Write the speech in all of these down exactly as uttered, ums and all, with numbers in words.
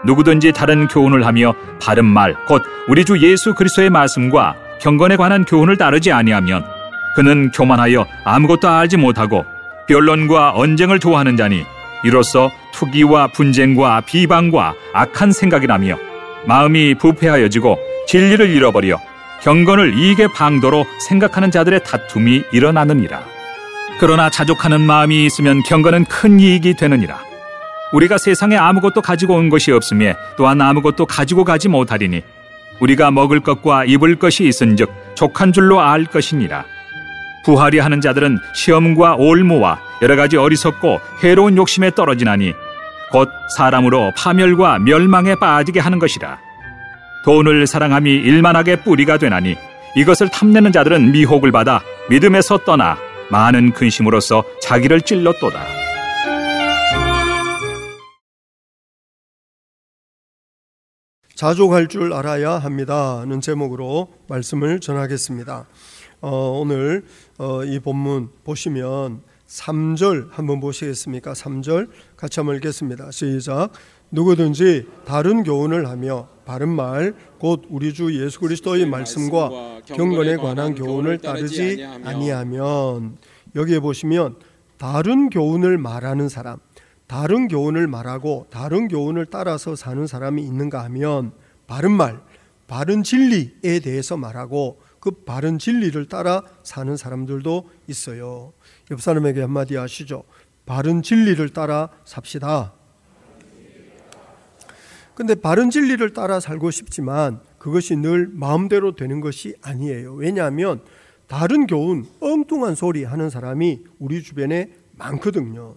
누구든지 다른 교훈을 하며 바른 말 곧 우리 주 예수 그리스도의 말씀과 경건에 관한 교훈을 따르지 아니하면 그는 교만하여 아무것도 알지 못하고 변론과 언쟁을 좋아하는 자니 이로써 투기와 분쟁과 비방과 악한 생각이라며 마음이 부패하여지고 진리를 잃어버려 경건을 이익의 방도로 생각하는 자들의 다툼이 일어나느니라. 그러나 자족하는 마음이 있으면 경건은 큰 이익이 되느니라. 우리가 세상에 아무것도 가지고 온 것이 없으며 또한 아무것도 가지고 가지 못하리니 우리가 먹을 것과 입을 것이 있은즉 족한 줄로 알 것이니라. 부하리 하는 자들은 시험과 올무와 여러 가지 어리석고 해로운 욕심에 떨어지나니 곧 사람으로 파멸과 멸망에 빠지게 하는 것이라. 돈을 사랑함이 일만하게 뿌리가 되나니 이것을 탐내는 자들은 미혹을 받아 믿음에서 떠나 많은 근심으로써 자기를 찔렀도다. 자족할 줄 알아야 합니다는 제목으로 말씀을 전하겠습니다. 어, 오늘 어, 이 본문 보시면 삼 절 한번 보시겠습니까? 삼 절 같이 한번 읽겠습니다. 시작. 누구든지 다른 교훈을 하며 바른 말 곧 우리 주 예수 그리스도의 말씀과 경건에 관한 교훈을 따르지 아니하면, 여기에 보시면 다른 교훈을 말하는 사람, 다른 교훈을 말하고 다른 교훈을 따라서 사는 사람이 있는가 하면 바른 말, 바른 진리에 대해서 말하고 그 바른 진리를 따라 사는 사람들도 있어요. 옆 사람에게 한마디 하시죠. 바른 진리를 따라 삽시다. 근데 바른 진리를 따라 살고 싶지만 그것이 늘 마음대로 되는 것이 아니에요. 왜냐하면 다른 교훈, 엉뚱한 소리 하는 사람이 우리 주변에 많거든요.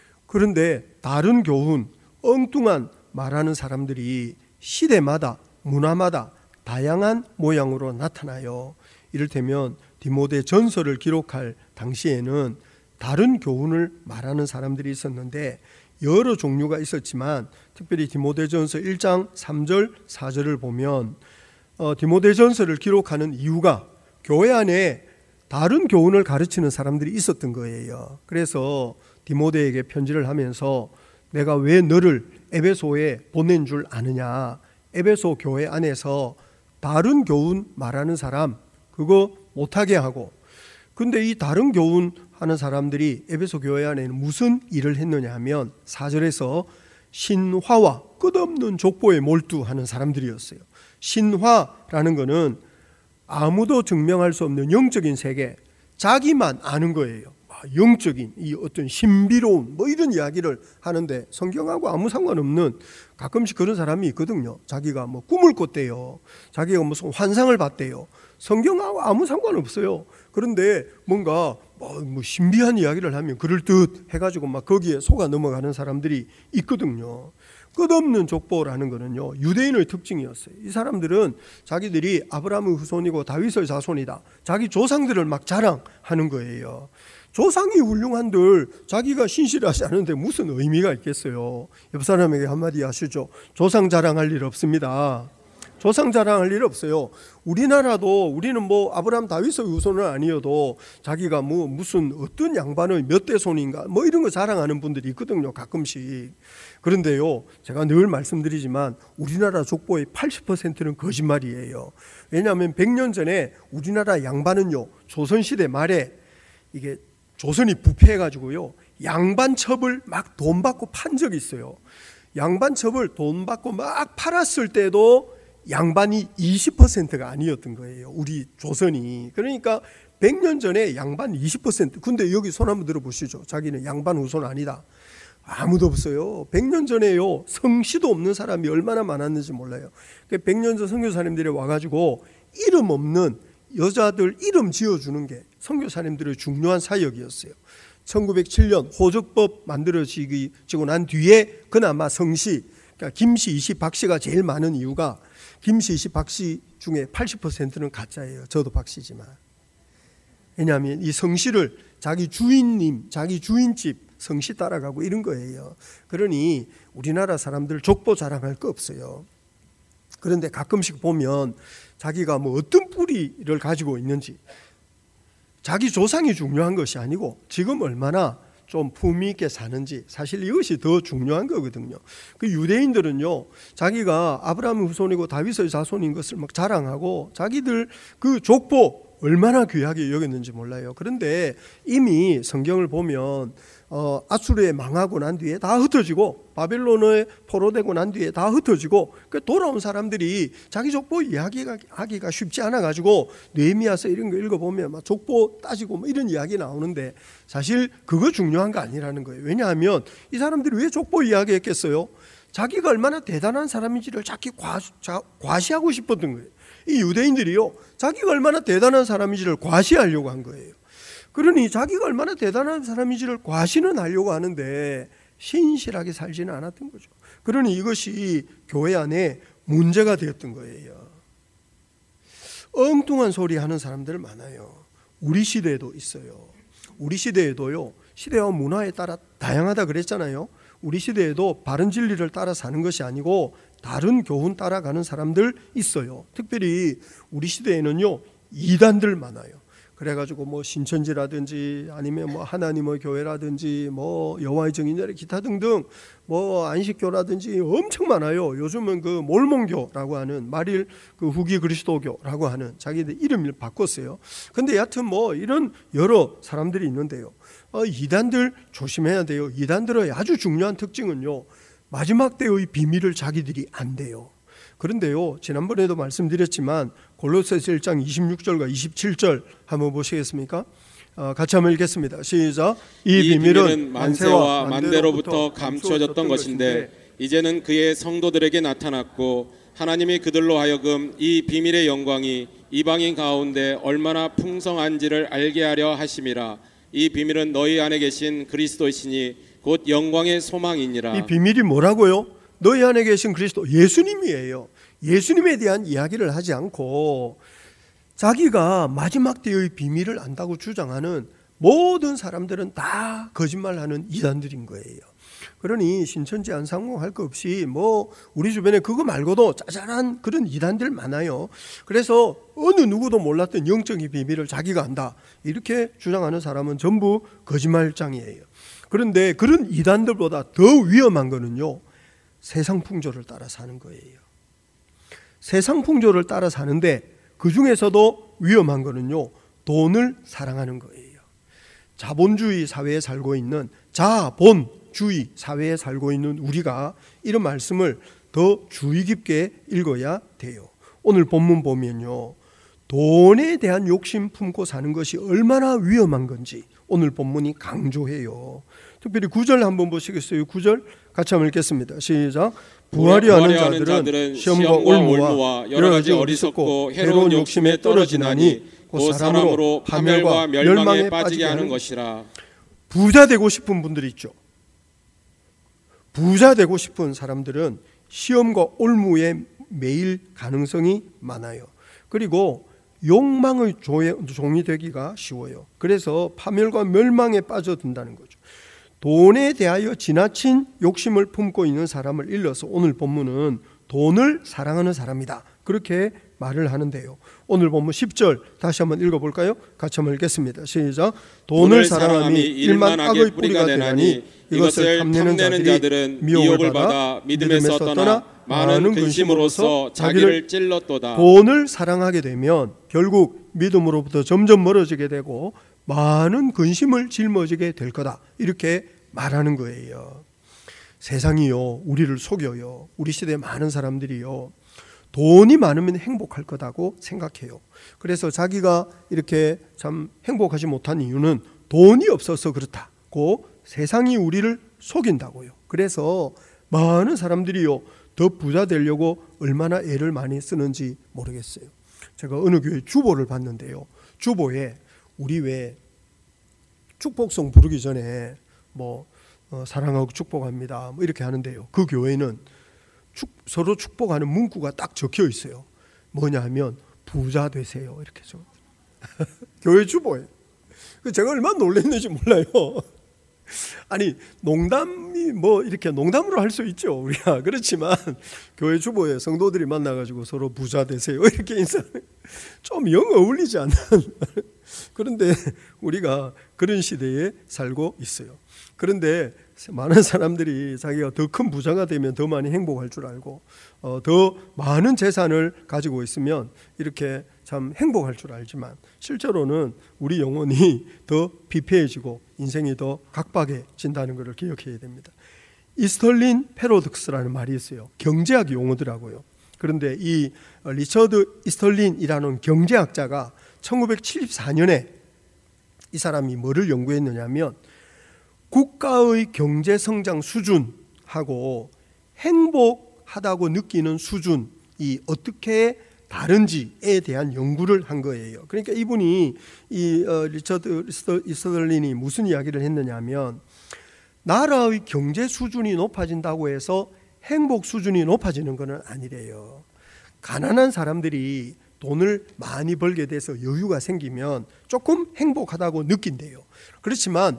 그런데 다른 교훈, 엉뚱한 말하는 사람들이 시대마다, 문화마다 다양한 모양으로 나타나요. 이를테면 디모데 전서를 기록할 당시에는 다른 교훈을 말하는 사람들이 있었는데 여러 종류가 있었지만 특별히 디모데 전서 일 장 삼 절 사 절을 보면 어, 디모데 전서를 기록하는 이유가 교회 안에 다른 교훈을 가르치는 사람들이 있었던 거예요. 그래서 디모데에게 편지를 하면서 내가 왜 너를 에베소에 보낸 줄 아느냐, 에베소 교회 안에서 다른 교훈 말하는 사람 그거 못하게 하고, 근데 이 다른 교훈 하는 사람들이 에베소 교회 안에는 무슨 일을 했느냐 하면 사 절에서 신화와 끝없는 족보에 몰두하는 사람들이었어요. 신화라는 거는 아무도 증명할 수 없는 영적인 세계, 자기만 아는 거예요. 영적인 이 어떤 신비로운 뭐 이런 이야기를 하는데 성경하고 아무 상관없는, 가끔씩 그런 사람이 있거든요. 자기가 뭐 꿈을 꿨대요. 자기가 무슨 환상을 봤대요. 성경하고 아무 상관없어요. 그런데 뭔가 뭐 신비한 이야기를 하면 그럴듯 해가지고 막 거기에 속아 넘어가는 사람들이 있거든요. 끝없는 족보라는 거는요, 유대인의 특징이었어요. 이 사람들은 자기들이 아브라함의 후손이고 다윗의 자손이다, 자기 조상들을 막 자랑하는 거예요. 조상이 훌륭한들 자기가 신실하지 않은데 무슨 의미가 있겠어요. 옆 사람에게 한마디 하시죠. 조상 자랑할 일 없습니다. 조상 자랑할 일 없어요. 우리나라도 우리는 뭐 아브라함 다윗의 후손은 아니어도 자기가 뭐 무슨 어떤 양반의 몇 대 손인가 뭐 이런 거 자랑하는 분들이 있거든요, 가끔씩. 그런데요, 제가 늘 말씀드리지만 우리나라 족보의 팔십 퍼센트는 거짓말이에요. 왜냐하면 백 년 전에 우리나라 양반은요, 조선시대 말에 이게 조선이 부패해가지고요, 양반첩을 막 돈 받고 판 적이 있어요. 양반첩을 돈 받고 막 팔았을 때도 양반이 이십 퍼센트가 아니었던 거예요, 우리 조선이. 그러니까 백 년 전에 양반 이십 퍼센트. 근데 여기 손 한번 들어보시죠. 자기는 양반 후손 아니다. 아무도 없어요. 백 년 전에요, 성씨도 없는 사람이 얼마나 많았는지 몰라요. 백 년 전 선교사님들이 와가지고 이름 없는 여자들 이름 지어주는 게 선교사님들의 중요한 사역이었어요. 천구백칠 년 호적법 만들어지고 난 뒤에 그나마 성씨, 그러니까 김씨, 이씨, 박씨가 제일 많은 이유가 김씨, 이씨, 박씨 중에 팔십 퍼센트는 가짜예요. 저도 박씨지만. 왜냐하면 이 성씨를 자기 주인님, 자기 주인집 성씨 따라가고 이런 거예요. 그러니 우리나라 사람들 족보 자랑할 거 없어요. 그런데 가끔씩 보면 자기가 뭐 어떤 뿌리를 가지고 있는지, 자기 조상이 중요한 것이 아니고 지금 얼마나 좀 품위 있게 사는지, 사실 이것이 더 중요한 거거든요. 그 유대인들은요, 자기가 아브라함의 후손이고 다윗의 자손인 것을 막 자랑하고 자기들 그 족보 얼마나 귀하게 여겼는지 몰라요. 그런데 이미 성경을 보면 어, 아수르에 망하고 난 뒤에 다 흩어지고 바벨론에 포로되고 난 뒤에 다 흩어지고 그 돌아온 사람들이 자기 족보 이야기가 하기가 쉽지 않아 가지고 느헤미야서 이런 거 읽어보면 막 족보 따지고 뭐 이런 이야기 나오는데 사실 그거 중요한 거 아니라는 거예요. 왜냐하면 이 사람들이 왜 족보 이야기했겠어요? 자기가 얼마나 대단한 사람인지를 자기 과시, 과시하고 싶었던 거예요. 이 유대인들이요, 자기가 얼마나 대단한 사람인지를 과시하려고 한 거예요. 그러니 자기가 얼마나 대단한 사람인지를 과시는 하려고 하는데 신실하게 살지는 않았던 거죠. 그러니 이것이 교회 안에 문제가 되었던 거예요. 엉뚱한 소리 하는 사람들 많아요. 우리 시대에도 있어요. 우리 시대에도요, 시대와 문화에 따라 다양하다 그랬잖아요. 우리 시대에도 바른 진리를 따라 사는 것이 아니고 다른 교훈 따라가는 사람들 있어요. 특별히 우리 시대에는요, 이단들 많아요. 그래가지고 뭐 신천지라든지 아니면 뭐 하나님의 교회라든지 뭐 여호와의 증인들의 기타 등등 뭐 안식교라든지 엄청 많아요. 요즘은 그 몰몬교라고 하는 말일 그 후기 그리스도교라고 하는 자기들 이름을 바꿨어요. 근데 여하튼 뭐 이런 여러 사람들이 있는데요. 어, 이단들 조심해야 돼요. 이단들의 아주 중요한 특징은요, 마지막 때의 비밀을 자기들이 안 돼요. 그런데요, 지난번에도 말씀드렸지만 골로새서 일 장 이십육 절과 이십칠 절 한번 보시겠습니까? 어, 같이 한번 읽겠습니다. 시작. 이, 이 비밀은, 비밀은 만세와 만대로부터 감추어졌던 것인데 이제는 그의 성도들에게 나타났고 하나님이 그들로 하여금 이 비밀의 영광이 이방인 가운데 얼마나 풍성한지를 알게 하려 하심이라. 이 비밀은 너희 안에 계신 그리스도이시니 곧 영광의 소망이니라. 이 비밀이 뭐라고요? 너희 안에 계신 그리스도, 예수님이에요. 예수님에 대한 이야기를 하지 않고 자기가 마지막 때의 비밀을 안다고 주장하는 모든 사람들은 다 거짓말하는 이단들인 거예요. 그러니 신천지 안상홍 할 거 없이 뭐 우리 주변에 그거 말고도 짜잘한 그런 이단들 많아요. 그래서 어느 누구도 몰랐던 영적인 비밀을 자기가 안다 이렇게 주장하는 사람은 전부 거짓말장이에요. 그런데 그런 이단들보다 더 위험한 거는요, 세상 풍조를 따라 사는 거예요. 세상 풍조를 따라 사는데 그 중에서도 위험한 거는요, 돈을 사랑하는 거예요. 자본주의 사회에 살고 있는, 자본주의 사회에 살고 있는 우리가 이런 말씀을 더 주의 깊게 읽어야 돼요. 오늘 본문 보면요, 돈에 대한 욕심 품고 사는 것이 얼마나 위험한 건지 오늘 본문이 강조해요. 특별히 구 절 한번 보시겠어요? 구 절 같이 한번 읽겠습니다. 시작. 부활이 하는 자들은, 자들은 시험과 올무와 여러 가지 어리석고 해로운 욕심에 떨어지나니 곧 사람으로 파멸과 멸망에 빠지게 하는 것이라. 부자 되고 싶은 분들이 있죠. 부자 되고 싶은 사람들은 시험과 올무에 매일 가능성이 많아요. 그리고 욕망의 종이 되기가 쉬워요. 그래서 파멸과 멸망에 빠져든다는 거죠. 돈에 대하여 지나친 욕심을 품고 있는 사람을 일러서 오늘 본문은 돈을 사랑하는 사람이다 그렇게 말을 하는데요. 오늘 본문 십 절 다시 한번 읽어볼까요? 같이 한번 읽겠습니다. 시작. 돈을 사랑함이 일만 악의 뿌리가 되나니 이것을 탐내는 자들은 미혹을 받아 믿음에서 떠나 많은 근심으로서 자기를 찔렀도다. 돈을 사랑하게 되면 결국 믿음으로부터 점점 멀어지게 되고 많은 근심을 짊어지게 될 거다 이렇게 말하는 거예요. 세상이요, 우리를 속여요. 우리 시대에 많은 사람들이요, 돈이 많으면 행복할 거다고 생각해요. 그래서 자기가 이렇게 참 행복하지 못한 이유는 돈이 없어서 그렇다고 세상이 우리를 속인다고요. 그래서 많은 사람들이요, 더 부자 되려고 얼마나 애를 많이 쓰는지 모르겠어요. 제가 어느 교회 주보를 봤는데요, 주보에 우리 왜 축복송 부르기 전에 뭐 어, 사랑하고 축복합니다 뭐 이렇게 하는데요, 그 교회는 축, 서로 축복하는 문구가 딱 적혀 있어요. 뭐냐 하면 부자 되세요 이렇게죠. 교회 주보에. 제가 얼마나 놀랐는지 몰라요. 아니 농담이 뭐 이렇게 농담으로 할 수 있죠 우리가. 그렇지만 교회 주보에 성도들이 만나가지고 서로 부자 되세요 이렇게 인사하는 좀 영 어울리지 않는 그런데 우리가 그런 시대에 살고 있어요. 그런데 많은 사람들이 자기가 더 큰 부자가 되면 더 많이 행복할 줄 알고 어, 더 많은 재산을 가지고 있으면 이렇게 참 행복할 줄 알지만 실제로는 우리 영혼이 더 피폐해지고 인생이 더 각박해진다는 것을 기억해야 됩니다. 이스털린 패러독스라는 말이 있어요. 경제학 용어더라고요. 그런데 이 리처드 이스털린이라는 경제학자가 천구백칠십사 년에 이 사람이 뭐를 연구했느냐면 국가의 경제 성장 수준하고 행복하다고 느끼는 수준이 어떻게 다른지에 대한 연구를 한 거예요. 그러니까 이분이 이 어, 리처드 이스털린이 무슨 이야기를 했느냐면 나라의 경제 수준이 높아진다고 해서 행복 수준이 높아지는 것은 아니래요. 가난한 사람들이 돈을 많이 벌게 돼서 여유가 생기면 조금 행복하다고 느낀대요. 그렇지만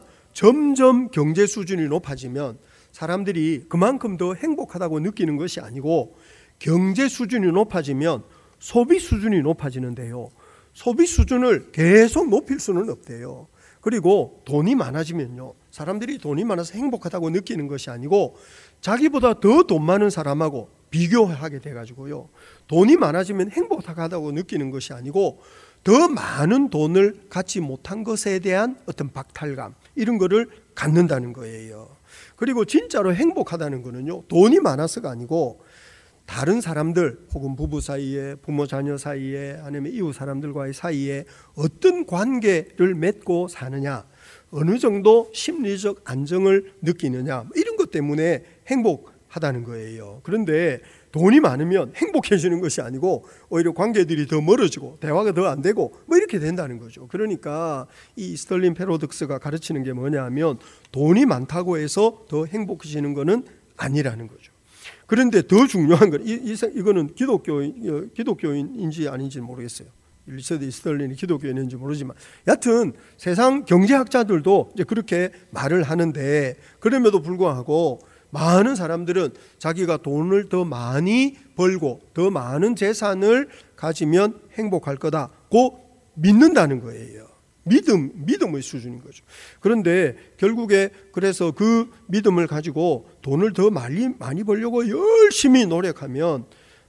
점점 경제 수준이 높아지면 사람들이 그만큼 더 행복하다고 느끼는 것이 아니고 경제 수준이 높아지면 소비 수준이 높아지는데요. 소비 수준을 계속 높일 수는 없대요. 그리고 돈이 많아지면요. 사람들이 돈이 많아서 행복하다고 느끼는 것이 아니고 자기보다 더 돈 많은 사람하고 비교하게 돼가지고요. 돈이 많아지면 행복하다고 느끼는 것이 아니고 더 많은 돈을 갖지 못한 것에 대한 어떤 박탈감 이런 거를 갖는다는 거예요. 그리고 진짜로 행복하다는 거는요. 돈이 많아서가 아니고 다른 사람들 혹은 부부 사이에 부모 자녀 사이에 아니면 이웃 사람들과의 사이에 어떤 관계를 맺고 사느냐 어느 정도 심리적 안정을 느끼느냐 이런 것 때문에 행복하다는 거예요. 그런데 돈이 많으면 행복해지는 것이 아니고 오히려 관계들이 더 멀어지고 대화가 더 안 되고 뭐 이렇게 된다는 거죠. 그러니까 이 스털린 패러독스가 가르치는 게 뭐냐면 돈이 많다고 해서 더 행복해지는 것은 아니라는 거죠. 그런데 더 중요한 건 이, 이, 이거는 기독교인, 기독교인인지 아닌지 모르겠어요. 리처드 이스털린이 기독교인인지 모르지만 여하튼 세상 경제학자들도 이제 그렇게 말을 하는데 그럼에도 불구하고 많은 사람들은 자기가 돈을 더 많이 벌고 더 많은 재산을 가지면 행복할 거다고 믿는다는 거예요. 믿음, 믿음의 수준인 거죠. 그런데 결국에 그래서 그 믿음을 가지고 돈을 더 많이, 많이 벌려고 열심히 노력하면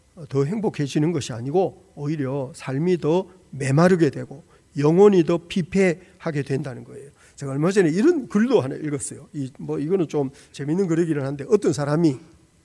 더 행복해지는 것이 아니고 오히려 삶이 더 메마르게 되고 영혼이 더 피폐하게 된다는 거예요. 제가 얼마 전에 이런 글도 하나 읽었어요. 이, 뭐 이거는 좀 재밌는 글이긴 한데 어떤 사람이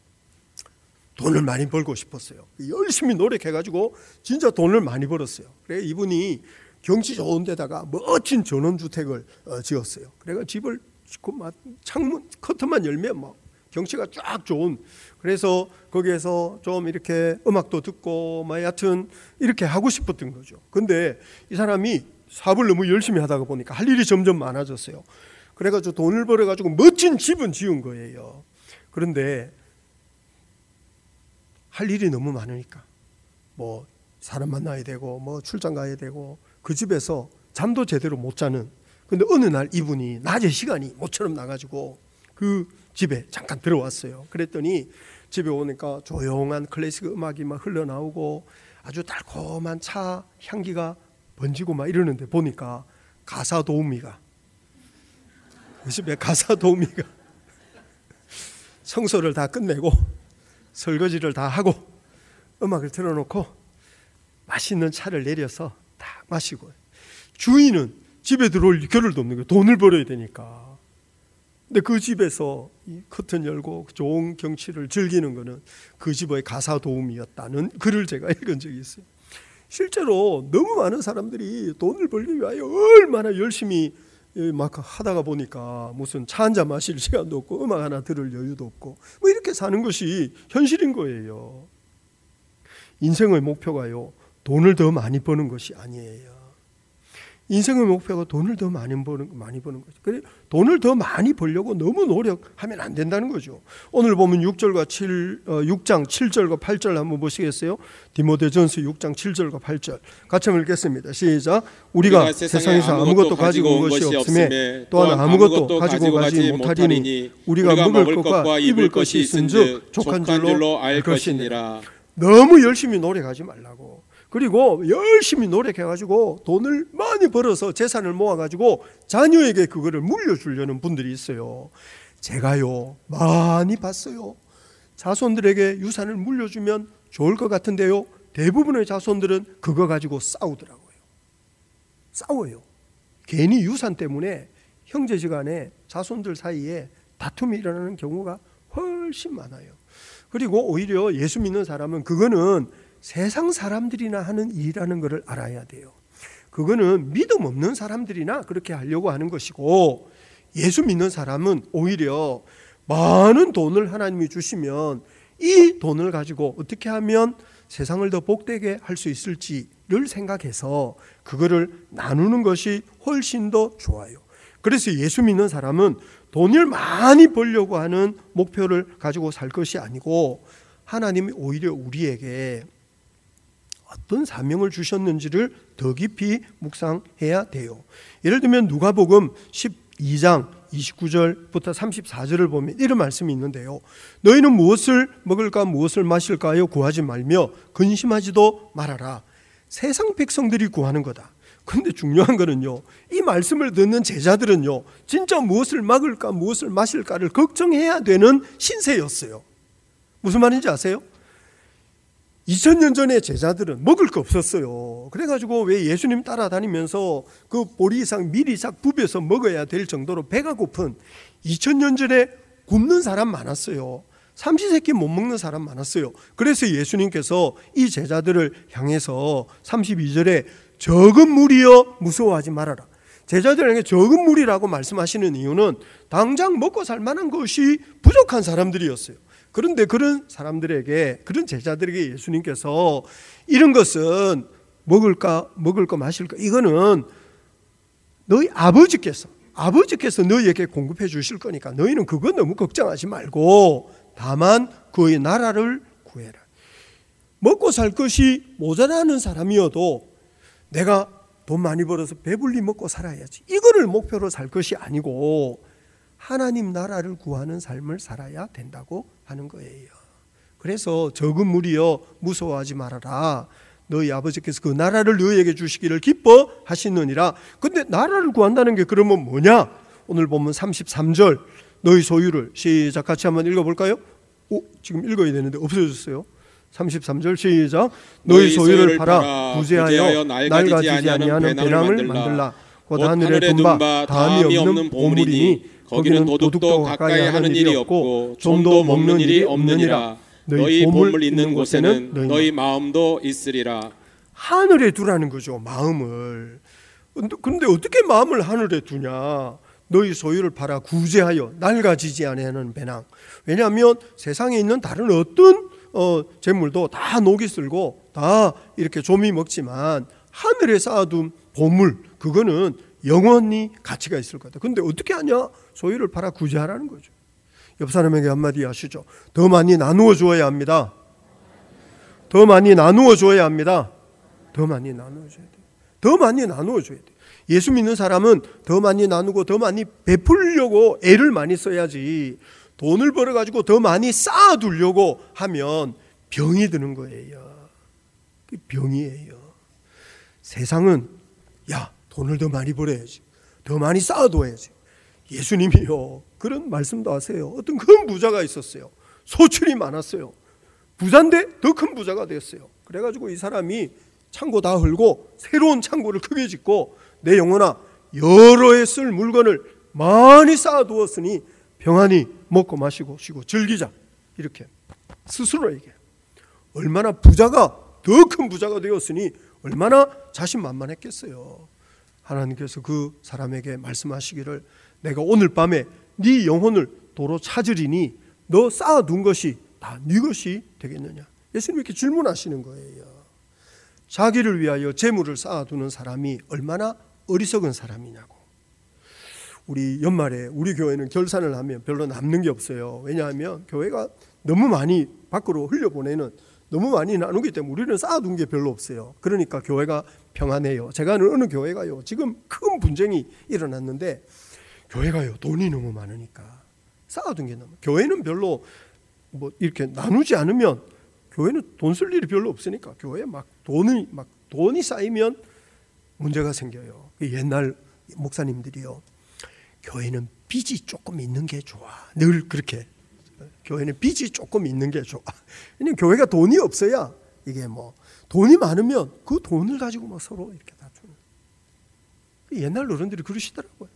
돈을 많이 벌고 싶었어요. 열심히 노력해가지고 진짜 돈을 많이 벌었어요. 그래 이분이 경치 좋은 데다가 멋진 전원주택을 어, 지었어요. 그래가 집을 짓고 막 창문 커튼만 열면 막 경치가 쫙 좋은 그래서 거기에서 좀 이렇게 음악도 듣고 막 여하튼 이렇게 하고 싶었던 거죠. 근데 이 사람이 사업을 너무 열심히 하다가 보니까 할 일이 점점 많아졌어요. 그래가지고 돈을 벌어가지고 멋진 집은 지은 거예요. 그런데 할 일이 너무 많으니까 뭐 사람 만나야 되고 뭐 출장 가야 되고 그 집에서 잠도 제대로 못 자는 근데 어느 날 이분이 낮에 시간이 모처럼 나가지고 그 집에 잠깐 들어왔어요. 그랬더니 집에 오니까 조용한 클래식 음악이 막 흘러나오고 아주 달콤한 차 향기가 번지고 막 이러는데 보니까 가사 도우미가 그 집에 가사 도우미가 청소를 다 끝내고 설거지를 다 하고 음악을 틀어놓고 맛있는 차를 내려서 딱 마시고 주인은 집에 들어올 겨를도 없는 거예요. 돈을 벌어야 되니까. 근데 그 집에서 이 커튼 열고 좋은 경치를 즐기는 거는 그 집의 가사 도우미였다는 글을 제가 읽은 적이 있어요. 실제로 너무 많은 사람들이 돈을 벌기 위하여 얼마나 열심히 막 하다가 보니까 무슨 차 한잔 마실 시간도 없고 음악 하나 들을 여유도 없고 뭐 이렇게 사는 것이 현실인 거예요. 인생의 목표가요 돈을 더 많이 버는 것이 아니에요. 인생의 목표가 돈을 더 많이 버는, 많이 버는 거죠. 그래 돈을 더 많이 벌려고 너무 노력하면 안 된다는 거죠. 오늘 보면 육 절과 칠, 어, 육 장 칠 절과 팔 절 한번 보시겠어요? 디모데전서 육 장 칠 절과 팔 절 같이 한번 읽겠습니다. 시작. 우리가, 우리가 세상에서 아무것도 가지고 온 것이 없음에 또한 아무것도 가지고 가지 못하리니 우리가 먹을 것과 입을 것이 있은즉 족한 줄로 알 것이니라. 너무 열심히 노력하지 말라고. 그리고 열심히 노력해가지고 돈을 많이 벌어서 재산을 모아가지고 자녀에게 그거를 물려주려는 분들이 있어요. 제가요 많이 봤어요. 자손들에게 유산을 물려주면 좋을 것 같은데요, 대부분의 자손들은 그거 가지고 싸우더라고요. 싸워요. 괜히 유산 때문에 형제지간에 자손들 사이에 다툼이 일어나는 경우가 훨씬 많아요. 그리고 오히려 예수 믿는 사람은 그거는 세상 사람들이나 하는 일이라는 것을 알아야 돼요. 그거는 믿음 없는 사람들이나 그렇게 하려고 하는 것이고, 예수 믿는 사람은 오히려 많은 돈을 하나님이 주시면 이 돈을 가지고 어떻게 하면 세상을 더 복되게 할 수 있을지를 생각해서 그거를 나누는 것이 훨씬 더 좋아요. 그래서 예수 믿는 사람은 돈을 많이 벌려고 하는 목표를 가지고 살 것이 아니고, 하나님이 오히려 우리에게 어떤 사명을 주셨는지를 더 깊이 묵상해야 돼요. 예를 들면 누가복음 십이 장 이십구 절부터 삼십사 절을 보면 이런 말씀이 있는데요. 너희는 무엇을 먹을까 무엇을 마실까요 구하지 말며 근심하지도 말아라. 세상 백성들이 구하는 거다. 그런데 중요한 거는요, 이 말씀을 듣는 제자들은요 진짜 무엇을 먹을까 무엇을 마실까를 걱정해야 되는 신세였어요. 무슨 말인지 아세요? 이천 년 전에 제자들은 먹을 거 없었어요. 그래가지고 왜 예수님 따라다니면서 그 보리상 미리삭 부벼서 먹어야 될 정도로 배가 고픈 이천 년 전에 굶는 사람 많았어요. 삼시세끼 못 먹는 사람 많았어요. 그래서 예수님께서 이 제자들을 향해서 삼십이 절에 적은 무리여 무서워하지 말아라. 제자들에게 적은 무리라고 말씀하시는 이유는 당장 먹고 살 만한 것이 부족한 사람들이었어요. 그런데 그런 사람들에게, 그런 제자들에게 예수님께서 이런 것은 먹을까 먹을 거 마실 거, 이거는 너희 아버지께서 아버지께서 너희에게 공급해 주실 거니까 너희는 그거 너무 걱정하지 말고 다만 그의 나라를 구해라. 먹고 살 것이 모자라는 사람이어도 내가 돈 많이 벌어서 배불리 먹고 살아야지, 이거를 목표로 살 것이 아니고 하나님 나라를 구하는 삶을 살아야 된다고 하는 거예요. 그래서 적은 무리여 무서워하지 말아라. 너희 아버지께서 그 나라를 너희에게 주시기를 기뻐하시느니라. 근데 나라를 구한다는 게 그러면 뭐냐? 오늘 보면 삼십삼 절 너희 소유를, 시작 같이 한번 읽어볼까요? 오, 지금 읽어야 되는데 없어졌어요. 삼십삼 절 시작. 너희 소유를 팔아 구제하여 낡아지지 아니하는 배낭을 만들라. 곧 하늘에 둔바 다함이 없는 보물이니 거기는 도둑도 가까이 하는 일이 없고 좀도 먹는 일이 없느니라. 너희 보물 있는 곳에는 너희 마음도 있으리라. 하늘에 두라는 거죠, 마음을. 그런데 어떻게 마음을 하늘에 두냐? 너희 소유를 팔아 구제하여 낡아지지 아니하는 배낭. 왜냐하면 세상에 있는 다른 어떤 어, 재물도 다 녹이 슬고 다 이렇게 조미 먹지만 하늘에 쌓아둔 보물, 그거는 영원히 가치가 있을 거다. 근데 어떻게 하냐? 소유를 팔아 구제하라는 거죠. 옆 사람에게 한마디 하시죠. 더 많이 나누어 줘야 합니다. 더 많이 나누어 줘야 합니다. 더 많이 나누어 줘야 돼요. 더 많이 나누어 줘야 돼요. 예수 믿는 사람은 더 많이 나누고 더 많이 베풀려고 애를 많이 써야지, 돈을 벌어가지고 더 많이 쌓아두려고 하면 병이 드는 거예요. 병이에요. 세상은 야, 돈을 더 많이 벌어야지, 더 많이 쌓아둬야지. 예수님이요 그런 말씀도 하세요. 어떤 큰 부자가 있었어요. 소출이 많았어요. 부자인데 더 큰 부자가 됐어요. 그래가지고 이 사람이 창고 다 헐고 새로운 창고를 크게 짓고 내 영혼아 여러 해 쓸 물건을 많이 쌓아두었으니 평안히 먹고 마시고 쉬고 즐기자, 이렇게 스스로에게. 얼마나 부자가 더 큰 부자가 되었으니 얼마나 자신만만했겠어요. 하나님께서 그 사람에게 말씀하시기를 내가 오늘 밤에 네 영혼을 도로 찾으리니 너 쌓아둔 것이 다 네 것이 되겠느냐. 예수님 이렇게 질문하시는 거예요. 자기를 위하여 재물을 쌓아두는 사람이 얼마나 어리석은 사람이냐고. 우리 연말에 우리 교회는 결산을 하면 별로 남는 게 없어요. 왜냐하면 교회가 너무 많이 밖으로 흘려보내는, 너무 많이 나누기 때문에 우리는 쌓아둔 게 별로 없어요. 그러니까 교회가 평안해요. 제가 아는 어느 교회가요 지금 큰 분쟁이 일어났는데 교회가요 돈이 너무 많으니까 쌓아둔 게 너무, 교회는 별로 뭐 이렇게 나누지 않으면 교회는 돈 쓸 일이 별로 없으니까 교회에 막 돈이 막 돈이 쌓이면 문제가 생겨요. 옛날 목사님들이요, 교회는 빚이 조금 있는 게 좋아. 늘 그렇게. 교회는 빚이 조금 있는 게 좋아. 왜냐면 교회가 돈이 없어야 이게 뭐 돈이 많으면 그 돈을 가지고 막 서로 이렇게 다투는. 옛날 어른들이 그러시더라고요.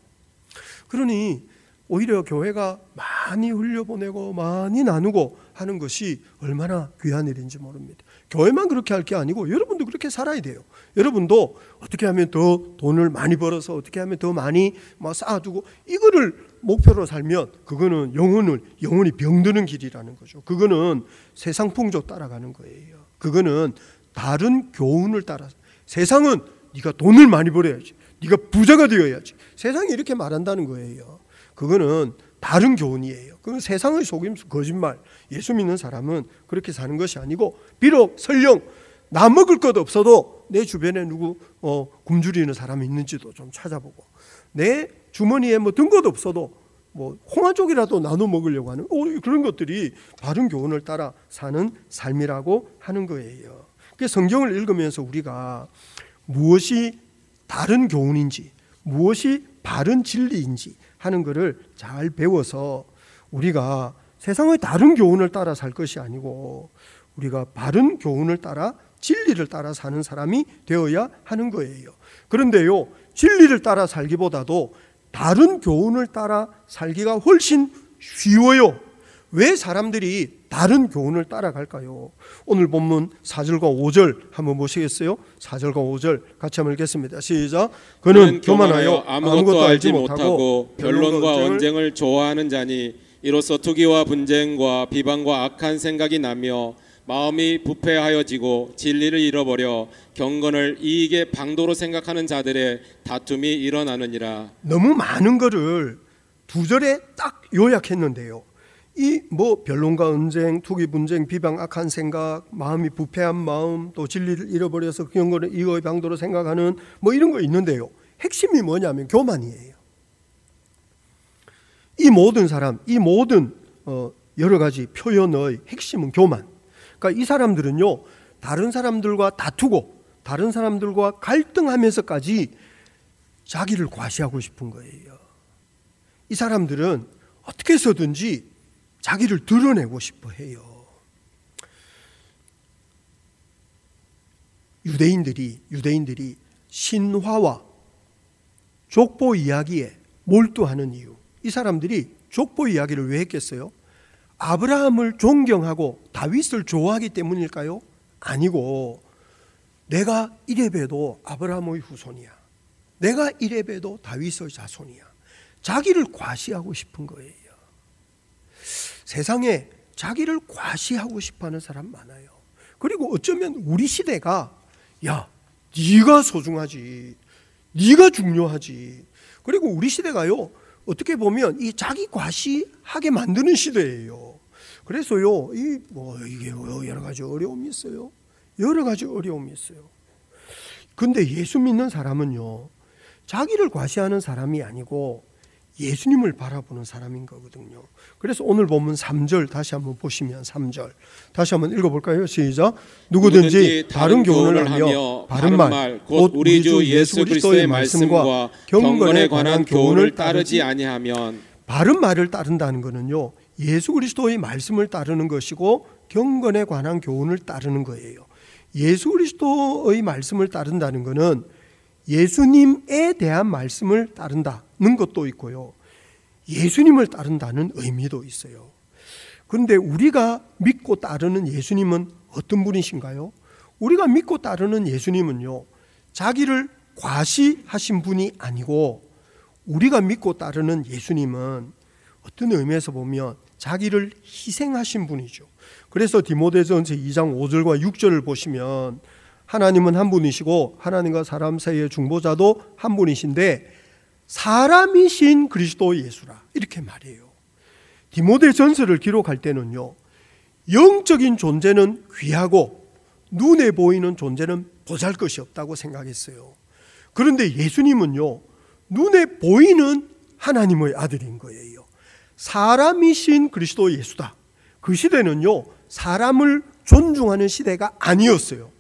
그러니 오히려 교회가 많이 흘려보내고 많이 나누고 하는 것이 얼마나 귀한 일인지 모릅니다. 교회만 그렇게 할 게 아니고 여러분도 그렇게 살아야 돼요. 여러분도 어떻게 하면 더 돈을 많이 벌어서 어떻게 하면 더 많이 막 쌓아두고 이거를 목표로 살면 그거는 영혼을 영혼이 병드는 길이라는 거죠. 그거는 세상 풍조 따라가는 거예요. 그거는 다른 교훈을 따라. 세상은 네가 돈을 많이 벌어야지, 네가 부자가 되어야지, 세상이 이렇게 말한다는 거예요. 그거는 다른 교훈이에요. 그건 세상의 속임수, 거짓말. 예수 믿는 사람은 그렇게 사는 것이 아니고, 비록 설령 나 먹을 것 없어도 내 주변에 누구 어, 굶주리는 사람이 있는지도 좀 찾아보고, 내 주머니에 뭐 든 것 없어도 뭐 홍화족이라도 나눠 먹으려고 하는 어, 그런 것들이 바른 교훈을 따라 사는 삶이라고 하는 거예요. 그래서 성경을 읽으면서 우리가 무엇이 다른 교훈인지, 무엇이 바른 진리인지 하는 것을 잘 배워서 우리가 세상의 다른 교훈을 따라 살 것이 아니고 우리가 바른 교훈을 따라 진리를 따라 사는 사람이 되어야 하는 거예요. 그런데요, 진리를 따라 살기보다도 다른 교훈을 따라 살기가 훨씬 쉬워요. 왜 사람들이 다른 교훈을 따라갈까요? 오늘 본문 사 절과 오 절 한번 보시겠어요? 사 절과 오 절 같이 한번 읽겠습니다. 시작. 그는 교만하여 아무것도, 아무것도 알지 못하고 변론과 언쟁을 좋아하는 자니 이로써 투기와 분쟁과 비방과 악한 생각이 나며 마음이 부패하여지고 진리를 잃어버려 경건을 이익의 방도로 생각하는 자들의 다툼이 일어나느니라. 너무 많은 거를 두 절에 딱 요약했는데요. 이 뭐 변론과 언쟁, 투기, 분쟁, 비방, 악한 생각, 마음이 부패한 마음, 또 진리를 잃어버려서 경건을 이익의 방도로 생각하는 뭐 이런 거 있는데요. 핵심이 뭐냐면 교만이에요. 이 모든 사람, 이 모든 어 여러 가지 표현의 핵심은 교만. 그러니까 이 사람들은요, 다른 사람들과 다투고 다른 사람들과 갈등하면서까지 자기를 과시하고 싶은 거예요. 이 사람들은 어떻게 해서든지 자기를 드러내고 싶어 해요. 유대인들이 유대인들이 신화와 족보 이야기에 몰두하는 이유. 이 사람들이 족보 이야기를 왜 했겠어요? 아브라함을 존경하고 다윗을 좋아하기 때문일까요? 아니고, 내가 이레베도 아브라함의 후손이야, 내가 이레베도 다윗의 자손이야, 자기를 과시하고 싶은 거예요. 세상에 자기를 과시하고 싶어하는 사람 많아요. 그리고 어쩌면 우리 시대가 야, 네가 소중하지, 네가 중요하지. 그리고 우리 시대가요, 어떻게 보면 이 자기 과시하게 만드는 시대예요. 그래서요, 이 뭐 이게 여러 가지 어려움이 있어요. 여러 가지 어려움이 있어요. 근데 예수 믿는 사람은요, 자기를 과시하는 사람이 아니고 예수님을 바라보는 사람인 거거든요. 그래서 오늘 본문 삼 절 다시 한번 보시면, 삼 절 다시 한번 읽어볼까요? 시작. 누구든지 다른 교훈을 하며 바른 말 곧 우리 주 예수 그리스도의 말씀과 경건에 관한 교훈을 따르지 아니하면. 바른 말을 따른다는 것은요, 예수 그리스도의 말씀을 따르는 것이고 경건에 관한 교훈을 따르는 거예요. 예수 그리스도의 말씀을 따른다는 것은 예수님에 대한 말씀을 따른다는 것도 있고요, 예수님을 따른다는 의미도 있어요. 그런데 우리가 믿고 따르는 예수님은 어떤 분이신가요? 우리가 믿고 따르는 예수님은요, 자기를 과시하신 분이 아니고, 우리가 믿고 따르는 예수님은 어떤 의미에서 보면 자기를 희생하신 분이죠. 그래서 디모데전서 이 장 오 절과 육 절을 보시면, 하나님은 한 분이시고 하나님과 사람 사이의 중보자도 한 분이신데 사람이신 그리스도 예수라, 이렇게 말해요. 디모데전서를 기록할 때는요, 영적인 존재는 귀하고 눈에 보이는 존재는 보잘것이 없다고 생각했어요. 그런데 예수님은요, 눈에 보이는 하나님의 아들인 거예요. 사람이신 그리스도 예수다. 그 시대는요, 사람을 존중하는 시대가 아니었어요.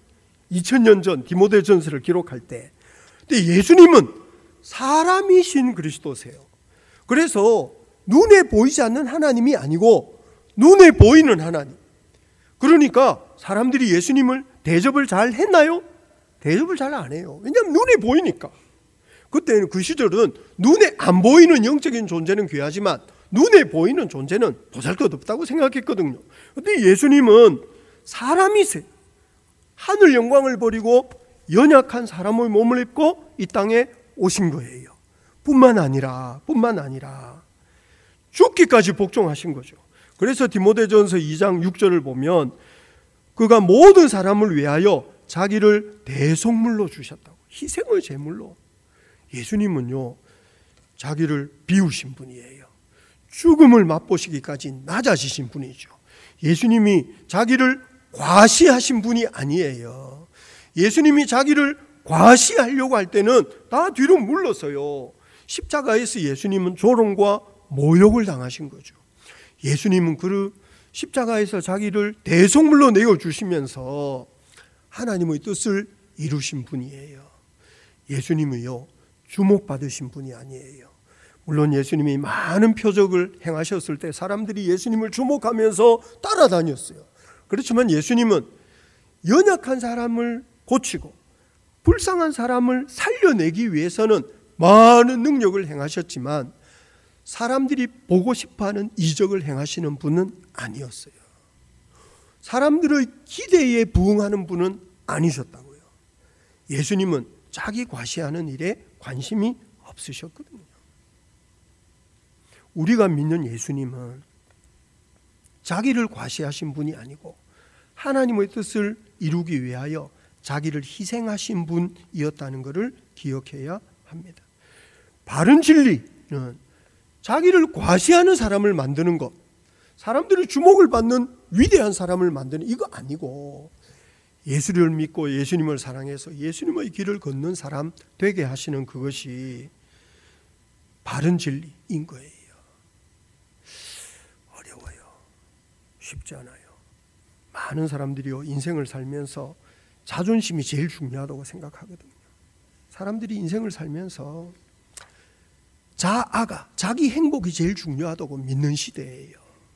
이천 년 전 디모데전서를 기록할 때, 근데 예수님은 사람이신 그리스도세요. 그래서 눈에 보이지 않는 하나님이 아니고 눈에 보이는 하나님. 그러니까 사람들이 예수님을 대접을 잘 했나요? 대접을 잘 안 해요. 왜냐하면 눈에 보이니까. 그때는 그 시절은 눈에 안 보이는 영적인 존재는 귀하지만 눈에 보이는 존재는 보잘것없다고 생각했거든요. 그런데 예수님은 사람이세요. 하늘 영광을 버리고 연약한 사람의 몸을 입고 이 땅에 오신 거예요. 뿐만 아니라 뿐만 아니라 죽기까지 복종하신 거죠. 그래서 디모데전서 이 장 육 절을 보면 그가 모든 사람을 위하여 자기를 대속물로 주셨다고. 희생의 제물로. 예수님은요, 자기를 비우신 분이에요. 죽음을 맛보시기까지 낮아지신 분이죠. 예수님이 자기를 과시하신 분이 아니에요. 예수님이 자기를 과시하려고 할 때는 다 뒤로 물러서요. 십자가에서 예수님은 조롱과 모욕을 당하신 거죠. 예수님은 그 십자가에서 자기를 대속물로 내어주시면서 하나님의 뜻을 이루신 분이에요. 예수님은요, 주목받으신 분이 아니에요. 물론 예수님이 많은 표적을 행하셨을 때 사람들이 예수님을 주목하면서 따라다녔어요. 그렇지만 예수님은 연약한 사람을 고치고 불쌍한 사람을 살려내기 위해서는 많은 능력을 행하셨지만 사람들이 보고 싶어하는 이적을 행하시는 분은 아니었어요. 사람들의 기대에 부응하는 분은 아니셨다고요. 예수님은 자기 과시하는 일에 관심이 없으셨거든요. 우리가 믿는 예수님은 자기를 과시하신 분이 아니고 하나님의 뜻을 이루기 위하여 자기를 희생하신 분이었다는 것을 기억해야 합니다. 바른 진리는 자기를 과시하는 사람을 만드는 것, 사람들의 주목을 받는 위대한 사람을 만드는 이거 아니고 예수를 믿고 예수님을 사랑해서 예수님의 길을 걷는 사람 되게 하시는 그것이 바른 진리인 거예요. 어려워요. 쉽지 않아요. 많은 사람들이요, 인생을 살면서 자존심이 제일 중요하다고 생각하거든요. 사람들이 인생을 살면서 자아가, 자기 행복이 제일 중요하다고 믿는 시대예요.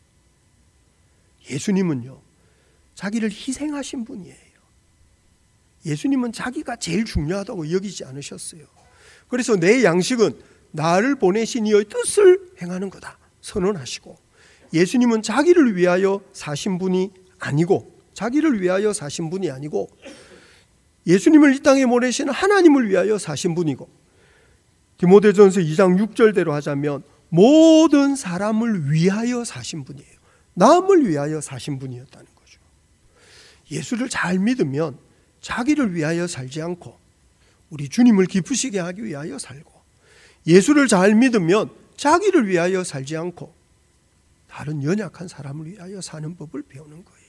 예수님은요, 자기를 희생하신 분이에요. 예수님은 자기가 제일 중요하다고 여기지 않으셨어요. 그래서 내 양식은 나를 보내신 이의 뜻을 행하는 거다 선언하시고, 예수님은 자기를 위하여 사신 분이 아니고, 자기를 위하여 사신 분이 아니고 예수님을 이 땅에 보내신 하나님을 위하여 사신 분이고, 디모데전서 이 장 육 절대로 하자면 모든 사람을 위하여 사신 분이에요. 남을 위하여 사신 분이었다는 거죠. 예수를 잘 믿으면 자기를 위하여 살지 않고 우리 주님을 기쁘시게 하기 위하여 살고, 예수를 잘 믿으면 자기를 위하여 살지 않고 다른 연약한 사람을 위하여 사는 법을 배우는 거예요.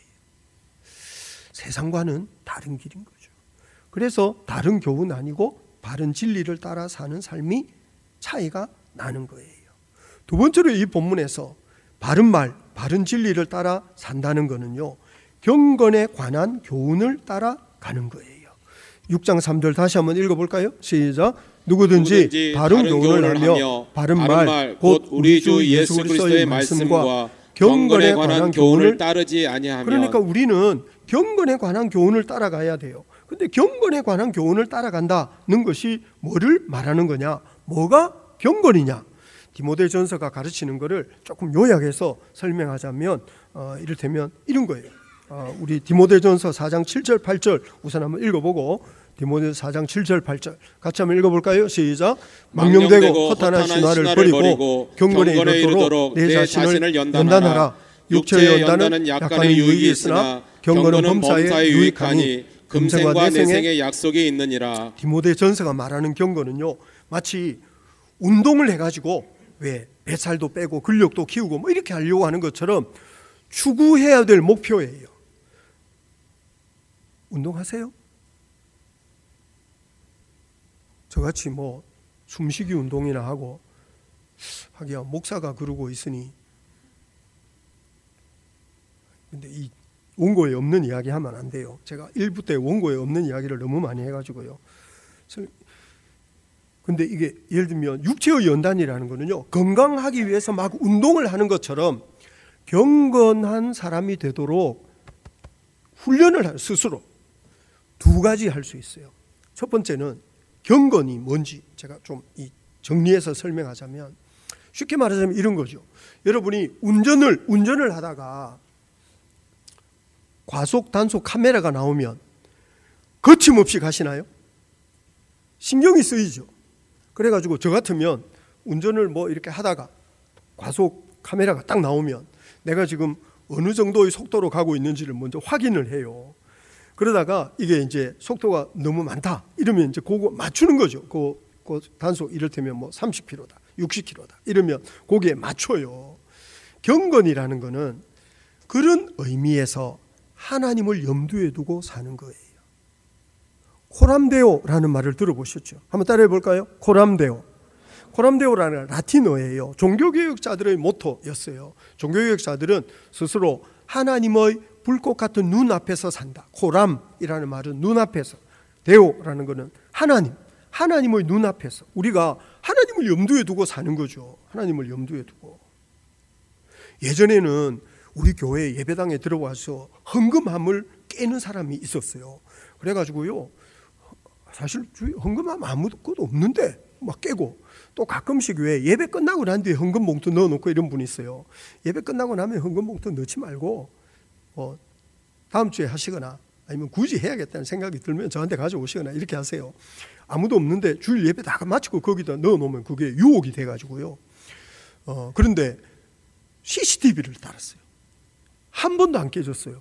세상과는 다른 길인 거죠. 그래서 다른 교훈 아니고 바른 진리를 따라 사는 삶이 차이가 나는 거예요. 두 번째로 이 본문에서 바른 말, 바른 진리를 따라 산다는 것은요, 경건에 관한 교훈을 따라가는 거예요. 육 장 삼 절 다시 한번 읽어볼까요? 시작. 누구든지, 누구든지 바른, 바른 교훈을 하며 바른 말, 곧 우리 주 예수 그리스도의 말씀과 경건에 관한 교훈을 따르지 아니하면, 그러니까 우리는 경건에 관한 교훈을 따라가야 돼요. 근데 경건에 관한 교훈을 따라간다는 것이 뭐를 말하는 거냐? 뭐가 경건이냐? 디모데전서가 가르치는 것을 조금 요약해서 설명하자면 어, 이를테면 이런 거예요. 어, 우리 디모데전서 사 장 칠 절 팔 절 우선 한번 읽어보고, 디모데전서 사 장 칠 절 팔 절 같이 한번 읽어볼까요? 시작. 망령되고 허탄한 신화를 버리고 경건에 이르도록 내 자신을 연단하라. 육체의 연단은 약간의 유익이 있으나 경건은 범사에 유익하니 금생과 내생의 약속이 있느니라. 디모데전서가 말하는 경건은요, 마치 운동을 해가지고 왜 뱃살도 빼고 근력도 키우고 뭐 이렇게 하려고 하는 것처럼 추구해야 될 목표예요. 운동하세요? 저같이 뭐 숨쉬기 운동이나 하고 하기야 목사가 그러고 있으니, 근데 이 원고에 없는 이야기 하면 안 돼요. 제가 일부 때 원고에 없는 이야기를 너무 많이 해가지고요. 근데 이게 예를 들면 육체의 연단이라는 거는요, 건강하기 위해서 막 운동을 하는 것처럼 경건한 사람이 되도록 훈련을 할 스스로 두 가지 할 수 있어요. 첫 번째는 경건이 뭔지 제가 좀 이 정리해서 설명하자면, 쉽게 말하자면 이런 거죠. 여러분이 운전을 운전을 하다가 과속 단속 카메라가 나오면 거침없이 가시나요? 신경이 쓰이죠. 그래가지고 저 같으면 운전을 뭐 이렇게 하다가 과속 카메라가 딱 나오면 내가 지금 어느 정도의 속도로 가고 있는지를 먼저 확인을 해요. 그러다가 이게 이제 속도가 너무 많다 이러면 이제 그거 맞추는 거죠. 그, 그 단속 이를테면 뭐 삼십 킬로미터다, 육십 킬로미터다 이러면 거기에 맞춰요. 경건이라는 거는 그런 의미에서 하나님을 염두에 두고 사는 거예요. 코람데오라는 말을 들어보셨죠? 한번 따라해 볼까요? 코람데오. 코람데오라는 라틴어예요. 종교개혁자들의 모토였어요. 종교개혁자들은 스스로 하나님의 불꽃 같은 눈앞에서 산다. 코람이라는 말은 눈앞에서, 데오라는 것은 하나님, 하나님의 눈앞에서 우리가 하나님을 염두에 두고 사는 거죠. 하나님을 염두에 두고. 예전에는 우리 교회 예배당에 들어와서 헌금함을 깨는 사람이 있었어요. 그래가지고요, 사실 헌금함 아무것도 없는데 막 깨고, 또 가끔씩 왜 예배 끝나고 난 뒤에 헌금 봉투 넣어놓고 이런 분이 있어요. 예배 끝나고 나면 헌금 봉투 넣지 말고 어, 다음 주에 하시거나 아니면 굳이 해야겠다는 생각이 들면 저한테 가져오시거나 이렇게 하세요. 아무도 없는데 주일 예배 다 마치고 거기다 넣어놓으면 그게 유혹이 돼가지고요. 어, 그런데 씨씨티비를 달았어요. 한 번도 안 깨졌어요.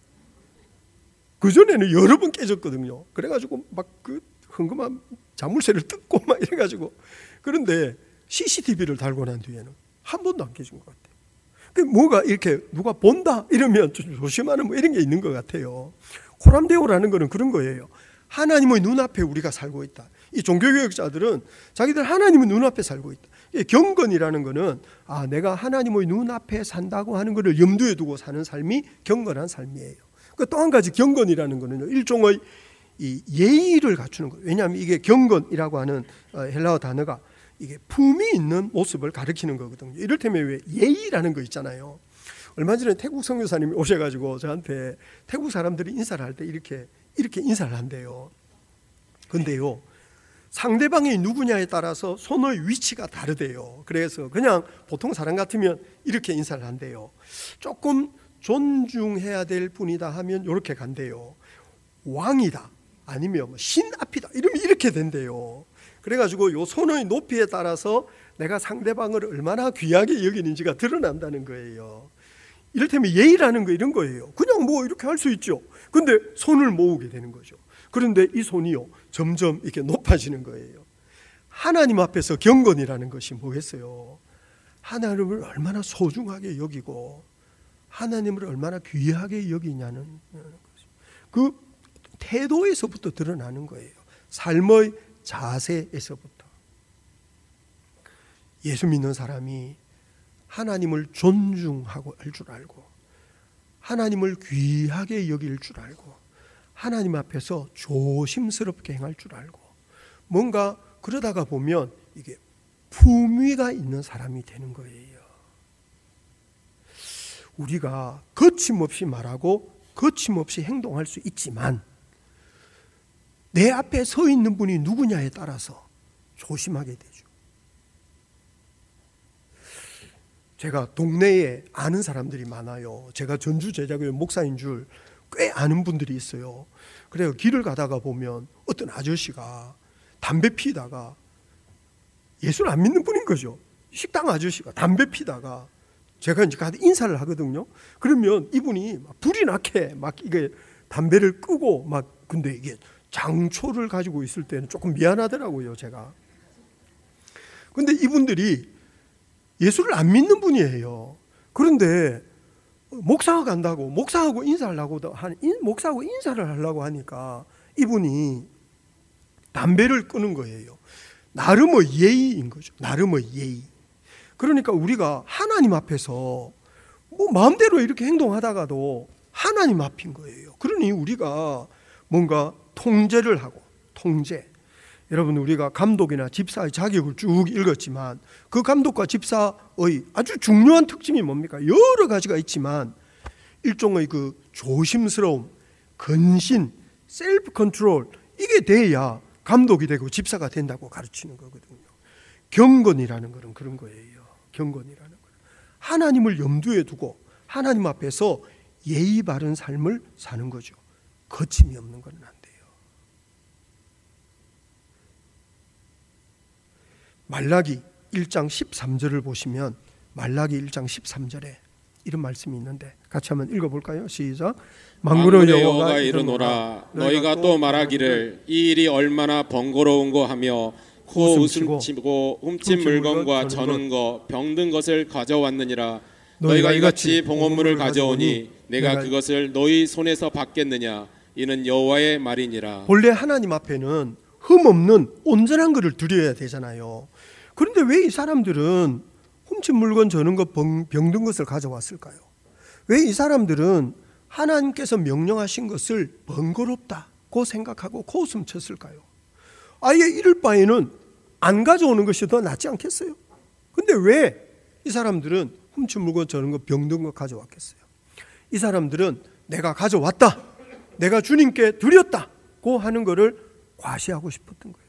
그전에는 여러 번 깨졌거든요. 그래가지고 막 그 헌금한 자물쇠를 뜯고 막 이래가지고, 그런데 씨씨티비를 달고 난 뒤에는 한 번도 안 깨진 것 같아요. 그 뭐가 이렇게 누가 본다 이러면 좀 조심하는 뭐 이런 게 있는 것 같아요. 코람데오라는 거는 그런 거예요. 하나님의 눈앞에 우리가 살고 있다. 이 종교개혁자들은 자기들 하나님의 눈앞에 살고 있다. 경건이라는 거는 아, 내가 하나님의 눈앞에 산다고 하는 것을 염두에 두고 사는 삶이 경건한 삶이에요. 또 한 가지 경건이라는 거는 일종의 이 예의를 갖추는 거예요. 왜냐하면 이게 경건이라고 하는 헬라어 단어가 이게 품이 있는 모습을 가리키는 거거든요. 이를테면 왜 예의라는 거 있잖아요. 얼마 전에 태국 선교사님이 오셔가지고 저한테 태국 사람들이 인사를 할 때 이렇게 이렇게 인사를 한대요. 근데요, 상대방이 누구냐에 따라서 손의 위치가 다르대요. 그래서 그냥 보통 사람 같으면 이렇게 인사를 한대요. 조금 존중해야 될 분이다 하면 이렇게 간대요. 왕이다 아니면 신 앞이다 이러면 이렇게 된대요. 그래가지고 요 손의 높이에 따라서 내가 상대방을 얼마나 귀하게 여기는지가 드러난다는 거예요. 이를테면 예의라는 거 이런 거예요. 그냥 뭐 이렇게 할 수 있죠. 근데 손을 모으게 되는 거죠. 그런데 이 손이요, 점점 이렇게 높아지는 거예요. 하나님 앞에서 경건이라는 것이 뭐겠어요? 하나님을 얼마나 소중하게 여기고 하나님을 얼마나 귀하게 여기냐는 그 태도에서부터 드러나는 거예요. 삶의 자세에서부터. 예수 믿는 사람이 하나님을 존중하고 할 줄 알고 하나님을 귀하게 여길 줄 알고 하나님 앞에서 조심스럽게 행할 줄 알고 뭔가 그러다가 보면 이게 품위가 있는 사람이 되는 거예요. 우리가 거침없이 말하고 거침없이 행동할 수 있지만 내 앞에 서 있는 분이 누구냐에 따라서 조심하게 되죠. 제가 동네에 아는 사람들이 많아요. 제가 전주 제자교회 목사인 줄 꽤 아는 분들이 있어요. 그래서 길을 가다가 보면 어떤 아저씨가 담배 피다가, 예수를 안 믿는 분인 거죠. 식당 아저씨가 담배 피다가 제가 이제 가서 인사를 하거든요. 그러면 이분이 막 불이 나게 막 이게 담배를 끄고 막, 근데 이게 장초를 가지고 있을 때는 조금 미안하더라고요, 제가. 근데 이분들이 예수를 안 믿는 분이에요. 그런데 목사가 간다고, 목사하고 인사하려고 하니, 목사하고 인사를 하려고 하니까 이분이 담배를 끄는 거예요. 나름의 예의인 거죠. 나름의 예의. 그러니까 우리가 하나님 앞에서 뭐 마음대로 이렇게 행동하다가도 하나님 앞인 거예요. 그러니 우리가 뭔가 통제를 하고, 통제. 여러분, 우리가 감독이나 집사의 자격을 쭉 읽었지만 그 감독과 집사의 아주 중요한 특징이 뭡니까? 여러 가지가 있지만 일종의 그 조심스러움, 근신, 셀프 컨트롤, 이게 돼야 감독이 되고 집사가 된다고 가르치는 거거든요. 경건이라는 것은 그런 거예요. 경건이라는 것. 하나님을 염두에 두고 하나님 앞에서 예의 바른 삶을 사는 거죠. 거침이 없는 건 안 돼요. 말라기 일 장 십삼 절을 보시면 말라기 일 장 십삼 절에 이런 말씀이 있는데 같이 한번 읽어볼까요? 시작. 만군의 여호와가 이르노라 너희가 또 말하기를 이 일이 얼마나 번거로운고 하며 코 웃음치고 훔친 물건과 저는 거 병든 것을 가져왔느니라. 너희가 이같이 봉헌물을 가져오니 내가 그것을 너희 손에서 받겠느냐. 이는 여호와의 말이니라. 본래 하나님 앞에는 흠없는 온전한 것을 드려야 되잖아요. 그런데 왜 이 사람들은 훔친 물건 저는 것 병든 것을 가져왔을까요? 왜 이 사람들은 하나님께서 명령하신 것을 번거롭다고 생각하고 코웃음 쳤을까요? 아예 이럴 바에는 안 가져오는 것이 더 낫지 않겠어요? 근데 왜 이 사람들은 훔친 물건 저는 것 병든 것 가져왔겠어요? 이 사람들은 내가 가져왔다, 내가 주님께 드렸다고 하는 것을 과시하고 싶었던 거예요.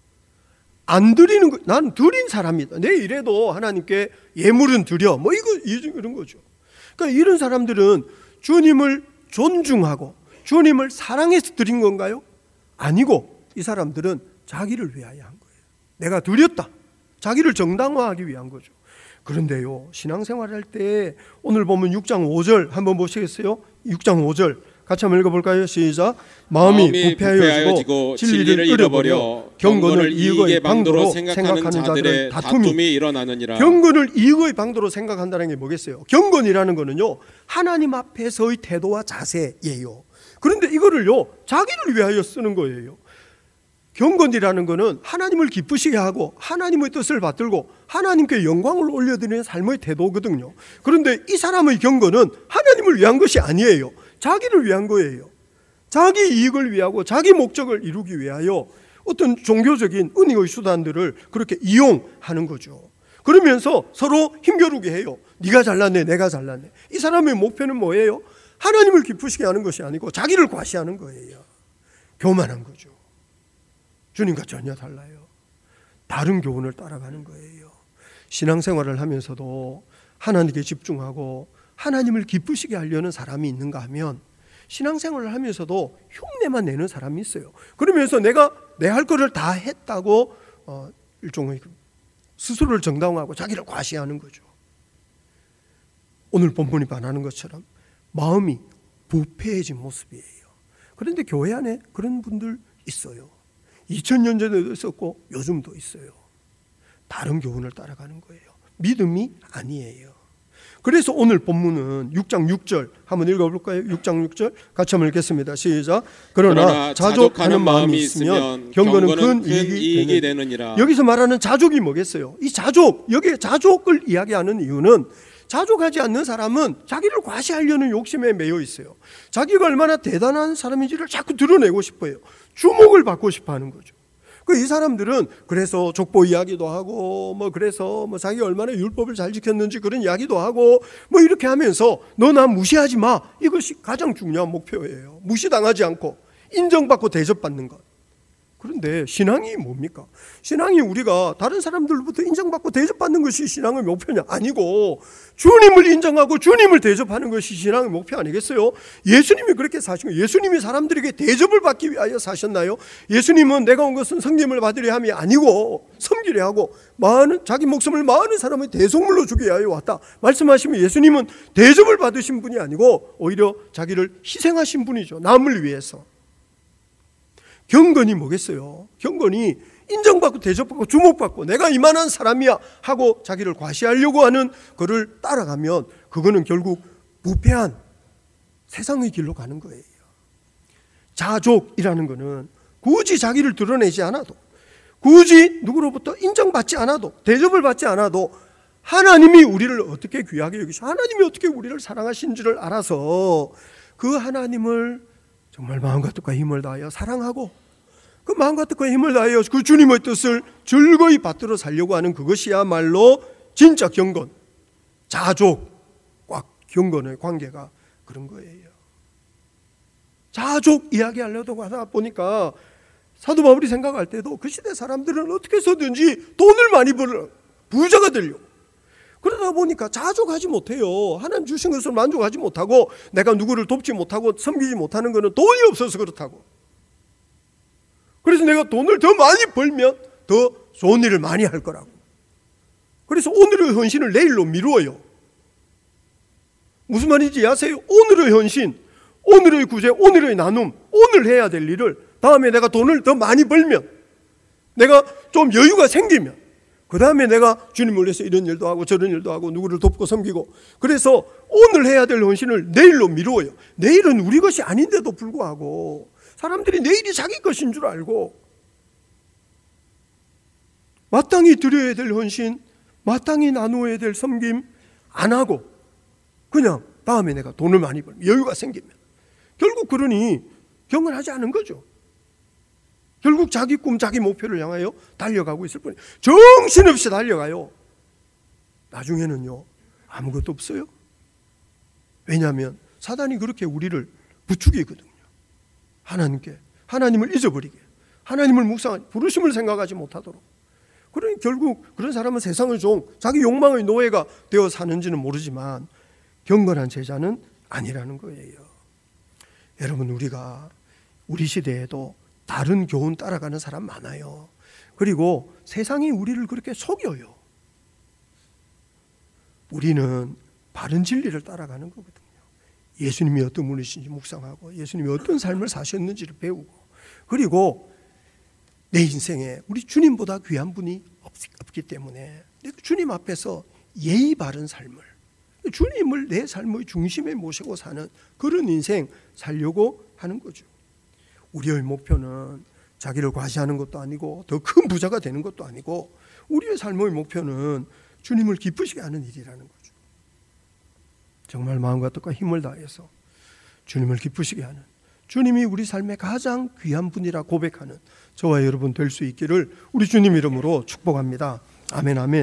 안 드리는 거, 난 드린 사람이다. 내 이래도 하나님께 예물은 드려. 뭐 이거 이런 거죠. 그러니까 이런 사람들은 주님을 존중하고 주님을 사랑해서 드린 건가요? 아니고 이 사람들은 자기를 위하여 한 거예요. 내가 드렸다. 자기를 정당화하기 위한 거죠. 그런데요, 신앙생활할 때 오늘 보면 육 장 오 절 한번 보시겠어요? 육 장 오 절 같이 한번 읽어볼까요? 시작. 마음이, 마음이 부패하여지고 진리를 잃어버려 경건을 이익의 방도로 생각하는 자들의 다툼이, 다툼이 일어나느니라. 경건을 이익의 방도로 생각한다는 게 뭐겠어요? 경건이라는 거는요, 하나님 앞에서의 태도와 자세예요. 그런데 이거를요, 자기를 위하여 쓰는 거예요. 경건이라는 거는 하나님을 기쁘시게 하고 하나님의 뜻을 받들고 하나님께 영광을 올려드리는 삶의 태도거든요. 그런데 이 사람의 경건은 하나님을 위한 것이 아니에요. 자기를 위한 거예요. 자기 이익을 위하고 자기 목적을 이루기 위하여 어떤 종교적인 은혜의 수단들을 그렇게 이용하는 거죠. 그러면서 서로 힘겨루게 해요. 네가 잘났네, 내가 잘났네. 이 사람의 목표는 뭐예요? 하나님을 기쁘시게 하는 것이 아니고 자기를 과시하는 거예요. 교만한 거죠. 주님과 전혀 달라요. 다른 교훈을 따라가는 거예요. 신앙생활을 하면서도 하나님께 집중하고 하나님을 기쁘시게 하려는 사람이 있는가 하면 신앙생활을 하면서도 흉내만 내는 사람이 있어요. 그러면서 내가 내 할 거를 다 했다고 어, 일종의 스스로를 정당화하고 자기를 과시하는 거죠. 오늘 본문이 반하는 것처럼 마음이 부패해진 모습이에요. 그런데 교회 안에 그런 분들 있어요. 이천 년 전에도 있었고 요즘도 있어요. 다른 교훈을 따라가는 거예요. 믿음이 아니에요. 그래서 오늘 본문은 육 장 육 절 한번 읽어볼까요? 육 장 육 절 같이 한번 읽겠습니다. 시작. 그러나, 그러나 자족하는 마음이 있으면 경건은 큰 이익이, 이익이 되느니라. 여기서 말하는 자족이 뭐겠어요? 이 자족, 여기 자족을 이야기하는 이유는 자족하지 않는 사람은 자기를 과시하려는 욕심에 매여 있어요. 자기가 얼마나 대단한 사람인지를 자꾸 드러내고 싶어요. 주목을 받고 싶어 하는 거죠. 그 이 사람들은 그래서 족보 이야기도 하고 뭐 그래서 뭐 자기가 얼마나 율법을 잘 지켰는지 그런 이야기도 하고 뭐 이렇게 하면서 너 나 무시하지 마. 이것이 가장 중요한 목표예요. 무시당하지 않고 인정받고 대접받는 것. 그런데 신앙이 뭡니까? 신앙이 우리가 다른 사람들로부터 인정받고 대접받는 것이 신앙의 목표냐? 아니고 주님을 인정하고 주님을 대접하는 것이 신앙의 목표 아니겠어요? 예수님이 그렇게 사신 거예요. 예수님이 사람들에게 대접을 받기 위하여 사셨나요? 예수님은 내가 온 것은 성김을 받으려 함이 아니고 섬기려 하고 많은 자기 목숨을 많은 사람의 대속물로 주기 위하여 왔다 말씀하시면 예수님은 대접을 받으신 분이 아니고 오히려 자기를 희생하신 분이죠. 남을 위해서. 경건이 뭐겠어요? 경건이 인정받고 대접받고 주목받고 내가 이만한 사람이야 하고 자기를 과시하려고 하는 그를 따라가면 그거는 결국 부패한 세상의 길로 가는 거예요. 자족이라는 거는 굳이 자기를 드러내지 않아도 굳이 누구로부터 인정받지 않아도 대접을 받지 않아도 하나님이 우리를 어떻게 귀하게 여기시고 하나님이 어떻게 우리를 사랑하신지를 알아서 그 하나님을 정말 마음과 뜻과 힘을 다하여 사랑하고 그 마음과 뜻과 힘을 다하여 그 주님의 뜻을 즐거이 받들어 살려고 하는 그것이야말로 진짜 경건, 자족과 경건의 관계가 그런 거예요. 자족 이야기하려고 하다 보니까 사도 바울이 생각할 때도 그 시대 사람들은 어떻게 해서든지 돈을 많이 벌어 부자가 되려고 그러다 보니까 자족하지 못해요. 하나님 주신 것을 만족하지 못하고 내가 누구를 돕지 못하고 섬기지 못하는 것은 돈이 없어서 그렇다고. 그래서 내가 돈을 더 많이 벌면 더 좋은 일을 많이 할 거라고. 그래서 오늘의 헌신을 내일로 미루어요. 무슨 말인지 아세요? 오늘의 헌신, 오늘의 구제, 오늘의 나눔, 오늘 해야 될 일을 다음에 내가 돈을 더 많이 벌면, 내가 좀 여유가 생기면, 그 다음에 내가 주님을 위해서 이런 일도 하고 저런 일도 하고 누구를 돕고 섬기고, 그래서 오늘 해야 될 헌신을 내일로 미루어요. 내일은 우리 것이 아닌데도 불구하고 사람들이 내일이 자기 것인 줄 알고 마땅히 드려야 될 헌신, 마땅히 나누어야 될 섬김 안 하고 그냥 다음에 내가 돈을 많이 벌면, 여유가 생기면, 결국 그러니 경건하지 않은 거죠. 결국 자기 꿈, 자기 목표를 향하여 달려가고 있을 뿐이에요. 정신없이 달려가요. 나중에는요 아무것도 없어요. 왜냐하면 사단이 그렇게 우리를 부추기거든요. 하나님께, 하나님을 잊어버리게, 하나님을 묵상하지, 부르심을 생각하지 못하도록. 그러니 결국 그런 사람은 세상의 종, 자기 욕망의 노예가 되어 사는지는 모르지만 경건한 제자는 아니라는 거예요. 여러분, 우리가 우리 시대에도 다른 교훈 따라가는 사람 많아요. 그리고 세상이 우리를 그렇게 속여요. 우리는 바른 진리를 따라가는 거거든요. 예수님이 어떤 분이신지 묵상하고 예수님이 어떤 삶을 사셨는지를 배우고, 그리고 내 인생에 우리 주님보다 귀한 분이 없기 때문에 내가 주님 앞에서 예의 바른 삶을, 주님을 내 삶의 중심에 모시고 사는 그런 인생 살려고 하는 거죠. 우리의 목표는 자기를 과시하는 것도 아니고 더 큰 부자가 되는 것도 아니고, 우리의 삶의 목표는 주님을 기쁘시게 하는 일이라는 거죠. 정말 마음과 뜻과 힘을 다해서 주님을 기쁘시게 하는, 주님이 우리 삶의 가장 귀한 분이라 고백하는 저와 여러분 될 수 있기를 우리 주님 이름으로 축복합니다. 아멘, 아멘.